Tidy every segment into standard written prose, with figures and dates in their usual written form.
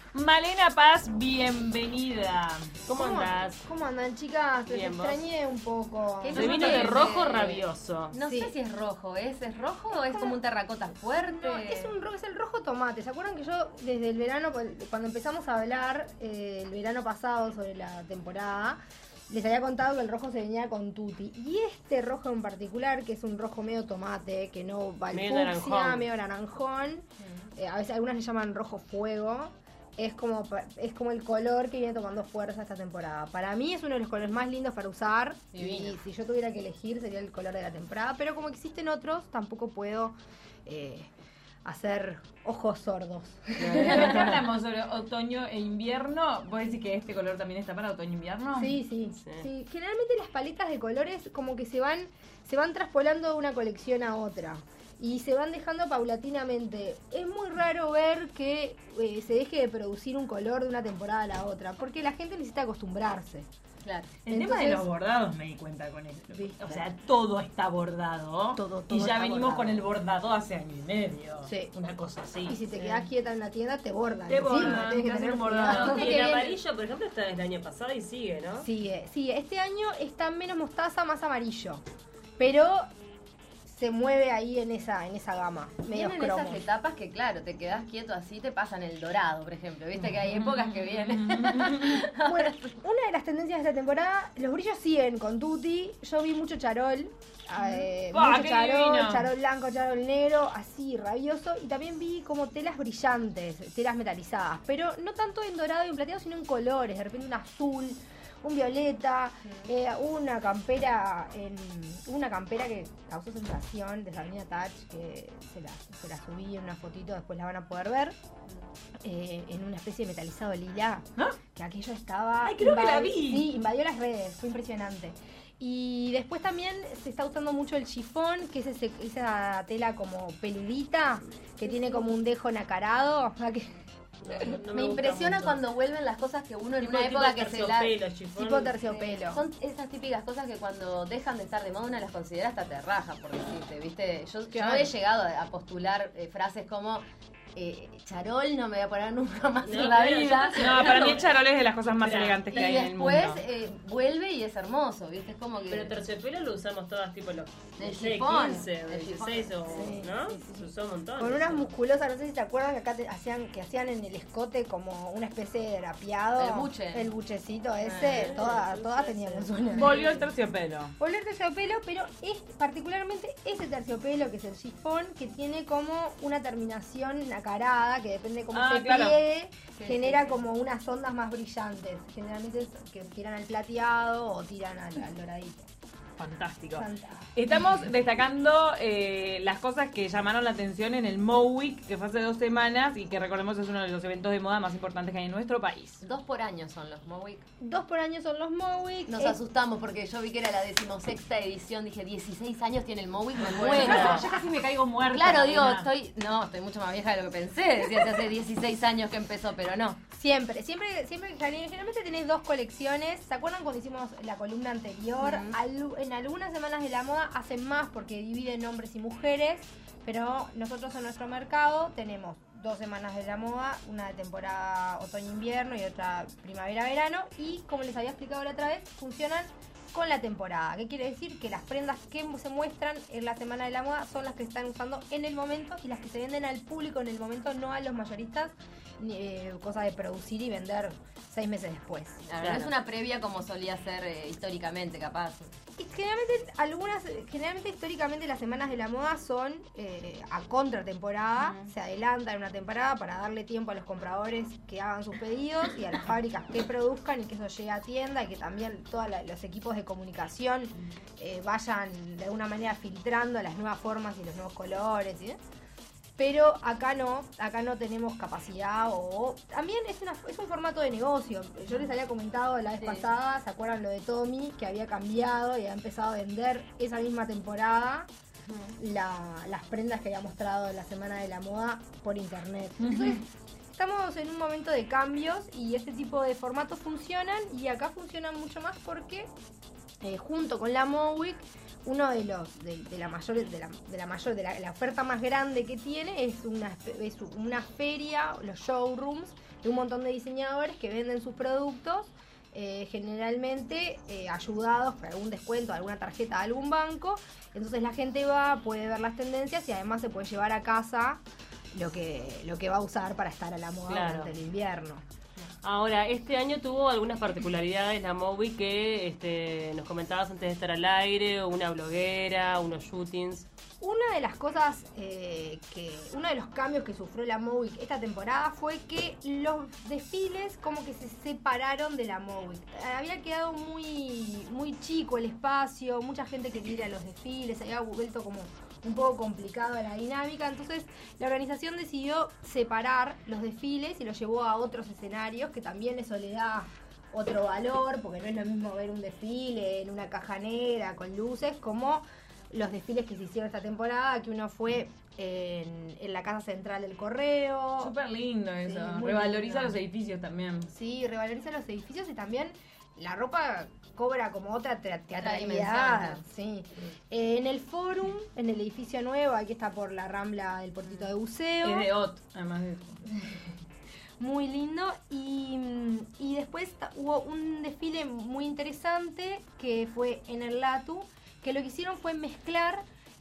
Malena Paz, bienvenida. ¿Cómo andás? ¿Cómo andan, chicas? Les Bien, ¿vos? extrañé un poco. Se vino de rojo rabioso. No sé si es rojo, ¿es rojo o es como un terracota fuerte? No, es el rojo tomate. ¿Se acuerdan que yo desde el verano, cuando empezamos a hablar el verano pasado sobre la temporada, les había contado que el rojo se venía con tutti? Y este rojo en particular, que es un rojo medio tomate, que no va al fucsia, medio naranjón, a veces algunas le llaman rojo fuego. Es como el color que viene tomando fuerza esta temporada. Para mí es uno de los colores más lindos para usar. Divino. Y si yo tuviera que elegir sería el color de la temporada. Pero como existen otros, tampoco puedo hacer ojos sordos. Ya que hablamos sobre otoño e invierno, ¿vos decís que este color también está para otoño e invierno? Sí. Generalmente las paletas de colores como que se van traspolando de una colección a otra. Y se van dejando paulatinamente. Es muy raro ver que se deje de producir un color de una temporada a la otra, porque la gente necesita acostumbrarse. Claro. El tema de los bordados me di cuenta con esto. ¿Viste? O sea, todo está bordado. Todo y ya está venimos bordado. con el bordado hace año y medio. Sí. Una cosa así. Y si te quedas quieta en la tienda, te bordan. Te bordan, encima, tenés que te tener hacen bordado. cuidado. Y el amarillo, por ejemplo, está desde el año pasado y sigue, ¿no? Sigue. Este año está menos mostaza, más amarillo. Pero se mueve ahí en esa gama. Medios Vienen cromos. esas etapas que, claro, te quedás quieto así, te pasan el dorado, por ejemplo. Viste que hay épocas que vienen. Bueno, una de las tendencias de esta temporada, los brillos siguen con tutti. Yo vi mucho charol. Mucho qué charol, divino. charol blanco, charol negro, así rabioso. Y también vi como telas brillantes, telas metalizadas. Pero no tanto en dorado y en plateado, sino en colores. De repente un azul, un violeta, una campera que causó sensación de Sabrina Touch, que se la subí en una fotito, después la van a poder ver, en una especie de metalizado lila, ¿Ah? que aquello estaba... Ay, creo que la vi. Sí, invadió las redes, fue impresionante. Y después también se está usando mucho el chifón, que es esa tela como peludita, que tiene como un dejo nacarado. No Me gusta impresiona mucho. cuando vuelven las cosas que uno en Tipo- una tipo época que se la... terciopelo, chifón. Tipo terciopelo. Son esas típicas cosas que cuando dejan de estar de moda una las considera hasta te raja, por decirte, ¿viste? Yo Claro. he llegado a postular frases como charol no me voy a poner nunca más No, en la pero yo vida. pensé- No, para mí el charol es de las cosas más Mira, elegantes Y que hay en el mundo. después vuelve y es hermoso, ¿viste? Es como que... Pero terciopelo lo usamos todas, tipo los El 15 o el chifón. 16 o, Sí, ¿no? sí, sí. Se usó un montón. Con unas eso. musculosas, no sé si te acuerdas que acá hacían en el escote como una especie de drapeado. El buche. El buchecito ese, todas teníamos una. Volvió el terciopelo. Volvió el terciopelo, pero particularmente ese terciopelo, que es el chifón, que tiene como una terminación nacarada, que depende cómo se claro. pliegue, Sí, genera sí, sí. como unas ondas más brillantes. Generalmente es que tiran al plateado o tiran al doradito. Fantástico. Fantástico. Estamos destacando las cosas que llamaron la atención en el Mo Week, que fue hace 2 semanas y que recordemos es uno de los eventos de moda más importantes que hay en nuestro país. 2 por año son los Mowick. 2 por año son los Mowick. Nos asustamos porque yo vi que era la 16ª edición. Dije, 16 años tiene el Mowick, me Yo muero. casi me caigo muerta. Claro, digo, Marina. estoy mucho más vieja de lo que pensé. Decía hace 16 años que empezó, pero no. Siempre, generalmente tenés 2 colecciones. ¿Se acuerdan cuando hicimos la columna anterior? En algunas semanas de la moda hacen más porque dividen hombres y mujeres, pero nosotros en nuestro mercado tenemos 2 semanas de la moda, una de temporada otoño-invierno y otra primavera-verano, y como les había explicado la otra vez, funcionan con la temporada. ¿Qué quiere decir? Que las prendas que se muestran en la semana de la moda son las que están usando en el momento y las que se venden al público en el momento, no a los mayoristas, cosa de producir y vender 6 meses después. Claro, Claro. no es una previa como solía ser históricamente, capaz. Y generalmente históricamente las semanas de la moda son a contratemporada, se adelantan una temporada para darle tiempo a los compradores que hagan sus pedidos y a las fábricas que produzcan y que eso llegue a tienda y que también todos los equipos de comunicación vayan de alguna manera filtrando las nuevas formas y los nuevos colores, ¿sí? Pero acá no tenemos capacidad o también es un formato de negocio. Yo les había comentado la vez Sí. pasada, ¿se acuerdan lo de Tommy? Que había cambiado y había empezado a vender esa misma temporada las prendas que había mostrado en la Semana de la Moda por internet. Entonces, estamos en un momento de cambios y este tipo de formatos funcionan y acá funcionan mucho más porque junto con la Mo Week uno de los de la oferta más grande que tiene es una feria, los showrooms de un montón de diseñadores que venden sus productos, generalmente ayudados por algún descuento, alguna tarjeta de algún banco. Entonces la gente puede ver las tendencias y además se puede llevar a casa lo que va a usar para estar a la moda durante el invierno. Ahora, este año tuvo algunas particularidades la MOWIC que nos comentabas antes de estar al aire, una bloguera, unos shootings. Una de las cosas uno de los cambios que sufrió la MOWIC esta temporada fue que los desfiles como que se separaron de la MOWIC. Había quedado muy, muy chico el espacio, mucha gente quería ir a los desfiles, había vuelto como un poco complicado la dinámica, entonces la organización decidió separar los desfiles y los llevó a otros escenarios, que también eso le da otro valor, porque no es lo mismo ver un desfile en una caja negra con luces como los desfiles que se hicieron esta temporada, que uno fue en la casa central del correo. Súper lindo eso, Sí, revaloriza lindo. los edificios también. Sí, revaloriza los edificios y también la ropa cobra como otra teatralidad. dimensión, Sí. En el Forum, en el edificio nuevo, aquí está por la Rambla del Portito de Buceo. Es de OT, además de eso. Muy lindo. Y después hubo un desfile muy interesante que fue en el Latu, que lo que hicieron fue mezclar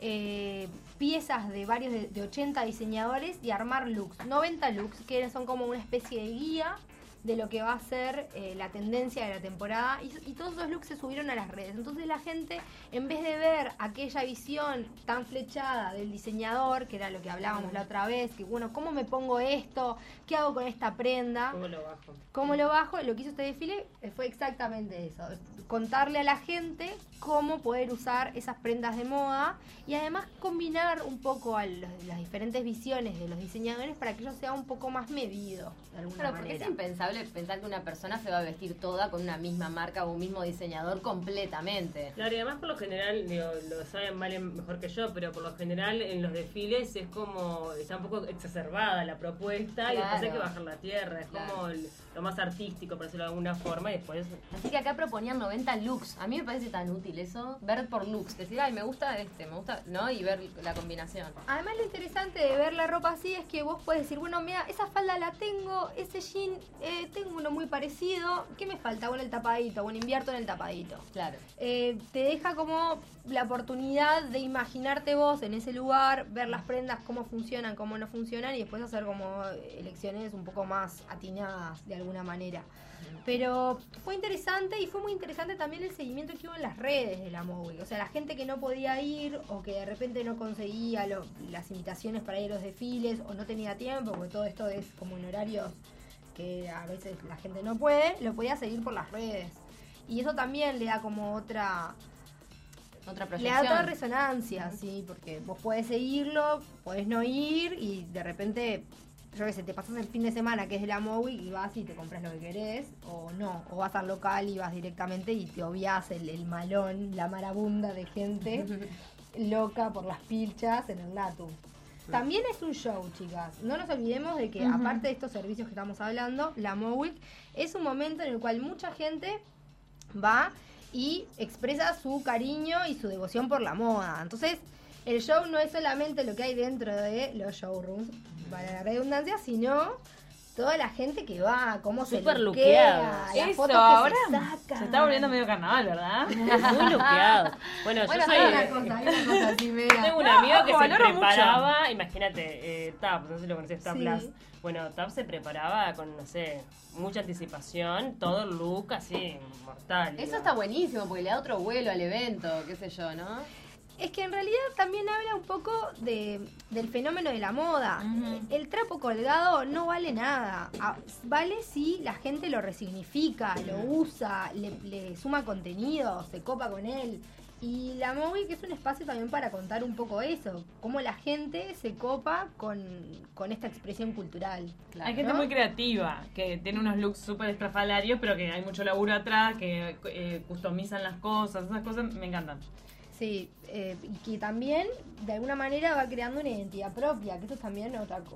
piezas de varios de 80 diseñadores y armar looks, 90 looks, que son como una especie de guía de lo que va a ser la tendencia de la temporada, y todos esos looks se subieron a las redes. Entonces la gente, en vez de ver aquella visión tan flechada del diseñador, que era lo que hablábamos la otra vez, que bueno, ¿cómo me pongo esto? ¿Qué hago con esta prenda? ¿Cómo lo bajo? Lo que hizo este desfile fue exactamente eso, contarle a la gente cómo poder usar esas prendas de moda y además combinar un poco las diferentes visiones de los diseñadores para que ello sea un poco más medido de alguna Claro, porque manera. es impensable pensar que una persona se va a vestir toda con una misma marca o un mismo diseñador completamente. Claro, y además por lo general, digo, lo saben Valen mejor que yo, pero por lo general en los desfiles es como, está un poco exacerbada la propuesta y después hay que bajar la tierra, es como lo más artístico, por decirlo de alguna forma, y después... Así que acá proponían 90 looks. A mí me parece tan útil eso, ver por looks, decir, ay, me gusta, ¿no? Y ver la combinación. Además lo interesante de ver la ropa así es que vos podés decir, bueno, mira, esa falda la tengo, ese jean, tengo uno muy parecido, ¿qué me falta? Bueno, el tapadito, bueno, invierto en el tapadito. Claro. Te deja como la oportunidad de imaginarte vos en ese lugar, ver las prendas, cómo funcionan, cómo no funcionan y después hacer como elecciones un poco más atinadas de alguna manera. Pero fue interesante y fue muy interesante también el seguimiento que hubo en las redes de la MOWIC. O sea, la gente que no podía ir o que de repente no conseguía las invitaciones para ir a los desfiles o no tenía tiempo, porque todo esto es como en horarios que a veces la gente no puede, lo podía seguir por las redes. Y eso también le da como otra Proyección. le da otra resonancia, sí, porque vos podés seguirlo, podés no ir y de repente, yo qué sé, te pasas el fin de semana que es de la MOWIC y vas y te compras lo que querés, o no, o vas al local y vas directamente y te obviás el malón, la marabunda de gente loca por las pilchas en el Latu. También es un show, chicas. No nos olvidemos de que, aparte de estos servicios que estamos hablando, la MOWIC es un momento en el cual mucha gente va y expresa su cariño y su devoción por la moda. Entonces, el show no es solamente lo que hay dentro de los showrooms, para la redundancia, sino toda la gente que va, cómo Súper se luqueado. luquea, las Eso, fotos que ahora se sacan. se está volviendo medio carnaval, ¿verdad? Muy luqueado. Bueno, Bueno, yo Hay soy... una cosa así, mira. Tengo un amigo que Ojo, se valoro mucho. preparaba, imagínate, TAP, no sé si lo conoces, TAP Sí. Plus. Bueno, TAP se preparaba con, no sé, mucha anticipación, todo el look así, mortal. Eso digo. está buenísimo porque le da otro vuelo al evento, qué sé yo, ¿no? Es que en realidad también habla un poco del fenómeno de la moda. El trapo colgado no vale nada. Vale si la gente lo resignifica, lo usa, le suma contenido, se copa con él. Y la MOWIC es un espacio también para contar un poco eso, cómo la gente se copa con esta expresión cultural. Hay gente muy creativa, que tiene unos looks súper estrafalarios, pero que hay mucho laburo atrás, que customizan las cosas, esas cosas me encantan. Sí, y que también de alguna manera va creando una identidad propia, que eso es también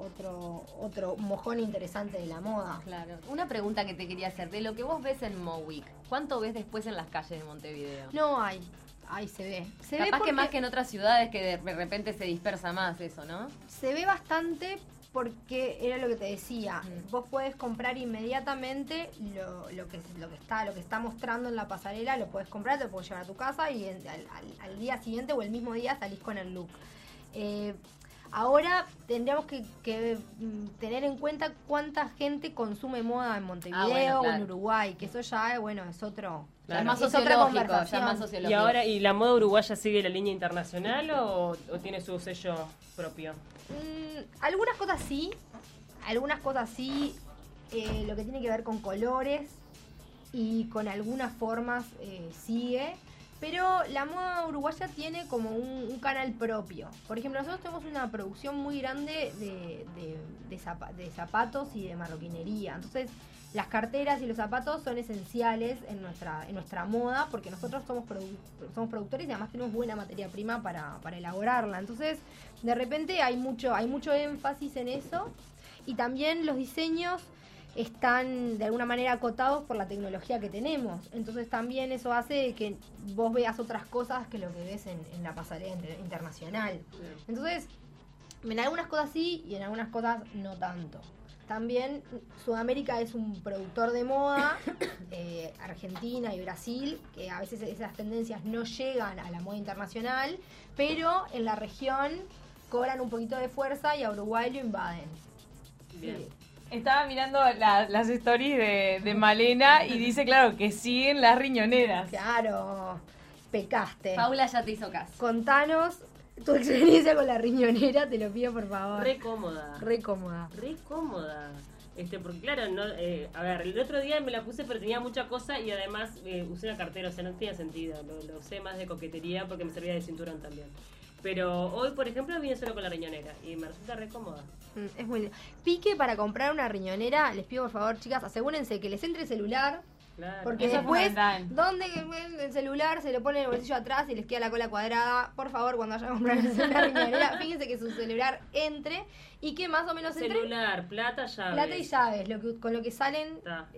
otro mojón interesante de la moda. Claro. Una pregunta que te quería hacer, de lo que vos ves en MOWIC, ¿cuánto ves después en las calles de Montevideo? No hay. Ay, se ve. Capaz que más que en otras ciudades que de repente se dispersa más eso, ¿no? Se ve bastante porque era lo que te decía. Vos podés comprar inmediatamente lo que está mostrando en la pasarela, lo podés comprar, te lo podés llevar a tu casa y al día siguiente o el mismo día salís con el look. Ahora tendríamos que tener en cuenta cuánta gente consume moda en Montevideo o en Uruguay, que eso ya es otro... Claro. Es más es otra sociológico, ya más sociológico. ¿Y la moda uruguaya sigue la línea internacional o tiene su sello propio? Algunas cosas sí, lo que tiene que ver con colores y con algunas formas sigue. Pero la moda uruguaya tiene como un canal propio. Por ejemplo, nosotros tenemos una producción muy grande de zapatos y de marroquinería. Entonces, las carteras y los zapatos son esenciales en nuestra moda porque nosotros somos productores y además tenemos buena materia prima para elaborarla. Entonces, de repente hay mucho énfasis en eso. Y también los diseños están de alguna manera acotados por la tecnología que tenemos. Entonces también eso hace que vos veas otras cosas que lo que ves en la pasarela internacional. Entonces, en algunas cosas sí y en algunas cosas no tanto. También Sudamérica es un productor de moda, Argentina y Brasil, que a veces esas tendencias no llegan a la moda internacional, pero en la región cobran un poquito de fuerza y a Uruguay lo invaden. Bien. Sí. Estaba mirando las stories de Malena y dice, claro, que siguen las riñoneras. Claro, pecaste. Paula ya te hizo caso. Contanos tu experiencia con la riñonera, te lo pido por favor. Re cómoda. Re cómoda. Re cómoda. Porque claro, no, a ver, el otro día me la puse pero tenía mucha cosa y además usé una cartera, o sea, no tenía sentido. Lo usé más de coquetería porque me servía de cinturón también. Pero hoy, por ejemplo, vine solo con la riñonera y me resulta re cómoda. Es muy lindo. Pique para comprar una riñonera, les pido por favor, chicas, asegúrense que les entre el celular. Claro. Porque Eso es después, fundamental. ¿dónde el celular se lo pone en el bolsillo atrás y les queda la cola cuadrada? Por favor, cuando vayan a comprar una riñonera, fíjense que su celular entre y que más o menos entre Celular, plata, llaves. plata y llaves, con lo que salen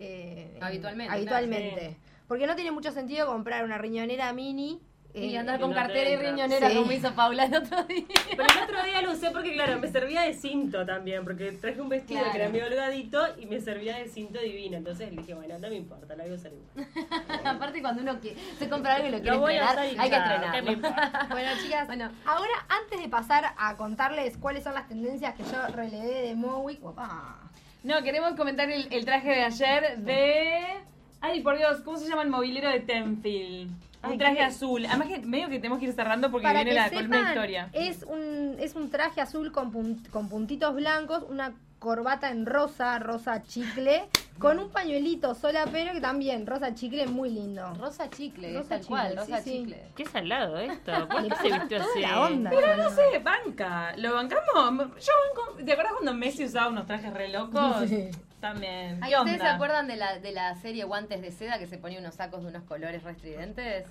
Habitualmente. Sí. Porque no tiene mucho sentido comprar una riñonera mini Y andar que con no cartera y te entra. riñonera Sí. como hizo Paula el otro día. Pero el otro día lo usé porque, claro, me servía de cinto también, porque traje un vestido Claro. que era medio holgadito y me servía de cinto divino. Entonces le dije, bueno, no me importa, la voy a usar igual. Aparte cuando uno se compra algo y lo quiere Lo voy a estrenar, usar y hay que chao, ¿qué me estrenarlo. importa? Bueno, chicas, Bueno. ahora antes de pasar a contarles cuáles son las tendencias que yo relevé de Mowick, No, queremos comentar el traje de ayer de... Ay, por Dios, ¿cómo se llama el mobilero de Tenfield? Un Ay, traje ¿qué? azul. Además que medio que tenemos que ir cerrando porque para viene que la columna de sepan, historia. es un traje azul con puntitos blancos, una corbata en rosa chicle, con un pañuelito solapero que también, rosa chicle, muy lindo. Rosa chicle, Rosa tal cual, chicle, rosa sí, sí. chicle. Qué salado esto. ¿Por qué se vistió Toda así? la onda. Pero no sé, banca. ¿Lo bancamos? Yo banco. ¿Te acuerdas cuando Messi usaba unos trajes re locos? Sí. También. Ay, ¿Qué ¿ustedes se onda? acuerdan de la serie Guantes de Seda que se ponía unos sacos de unos colores restridentes?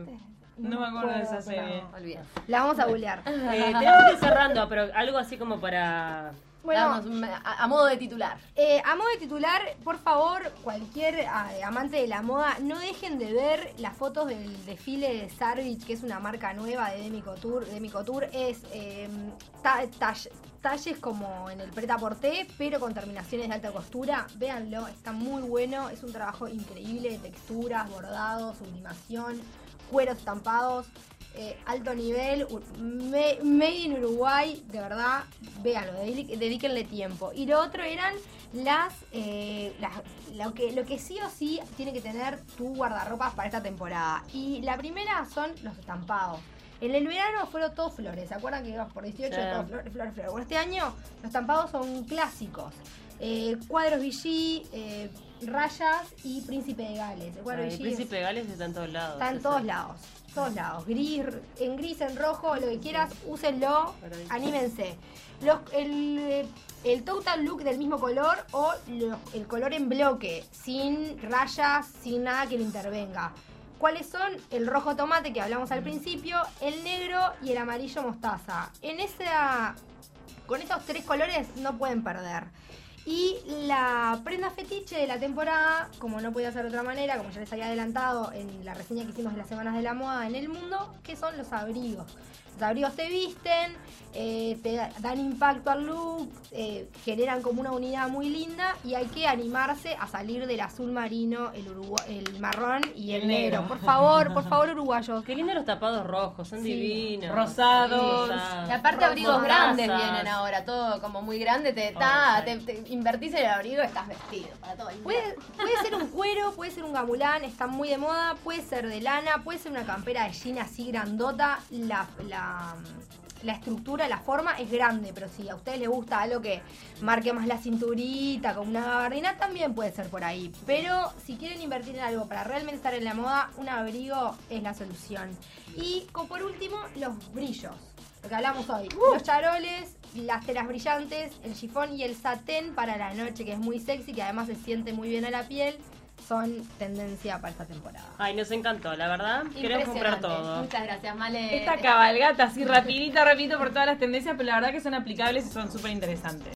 No me acuerdo de esa pero serie. Olvídate. La vamos a bulear. Tenemos que ir cerrando, pero algo así como para... Bueno, A modo de titular. a modo de titular, por favor, cualquier amante de la moda, no dejen de ver las fotos del desfile de Sarvich, que es una marca nueva de Demi Couture. Es talles como en el Pret-a-Porter, pero con terminaciones de alta costura. Véanlo, está muy bueno. Es un trabajo increíble de texturas, bordados, sublimación, cueros estampados. Alto nivel, made in Uruguay, de verdad, véanlo, dedíquenle tiempo. Y lo otro eran lo que sí o sí tiene que tener tu guardarropas para esta temporada. Y la primera son los estampados. En el verano fueron todos flores, ¿se acuerdan que íbamos por 18? Sí. Todos flores. Bueno, este año los estampados son clásicos. Cuadros Vichy, rayas y Príncipe de Gales. El cuadro El Vichy príncipe de Gales está en todos lados. está en ese. todos lados. Todos lados, en gris, en rojo, lo que quieras, úsenlo, anímense. El total look del mismo color o el color en bloque, sin rayas, sin nada que lo intervenga. ¿Cuáles son? El rojo tomate que hablamos al principio, el negro y el amarillo mostaza. Con esos tres colores no pueden perder. Y la prenda fetiche de la temporada, como no podía ser de otra manera, como ya les había adelantado en la reseña que hicimos de las semanas de la moda en el mundo, que son los abrigos. Los abrigos te visten, te dan impacto al look, generan como una unidad muy linda y hay que animarse a salir del azul marino, el marrón y el negro. Por favor, uruguayos. Qué lindos los tapados rojos, son divinos. Rosados. Y aparte abrigos grandes vienen ahora, todo como muy grande, te invertís en el abrigo y estás vestido para todo el día. Puede ser un cuero, puede ser un gamulán, está muy de moda, puede ser de lana, puede ser una campera de jean así grandota, la estructura, la forma es grande, pero si a ustedes les gusta algo que marque más la cinturita, con una gabardina, también puede ser por ahí. Pero si quieren invertir en algo para realmente estar en la moda, un abrigo es la solución. Y por último, los brillos. Lo que hablamos hoy, los charoles, las telas brillantes, el chifón y el satén para la noche, que es muy sexy, que además se siente muy bien a la piel, son tendencia para esta temporada. Ay, nos encantó, la verdad. Queremos comprar todo. Muchas gracias, Male. Esta cabalgata así rapidito por todas las tendencias, pero la verdad que son aplicables y son súper interesantes.